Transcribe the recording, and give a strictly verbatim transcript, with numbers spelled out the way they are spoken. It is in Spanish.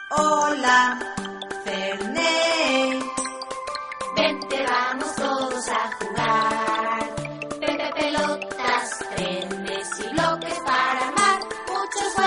Hola, Fernet. Vente, vamos todos a jugar. Pepe, pelotas, trenes y bloques para armar muchos juegos.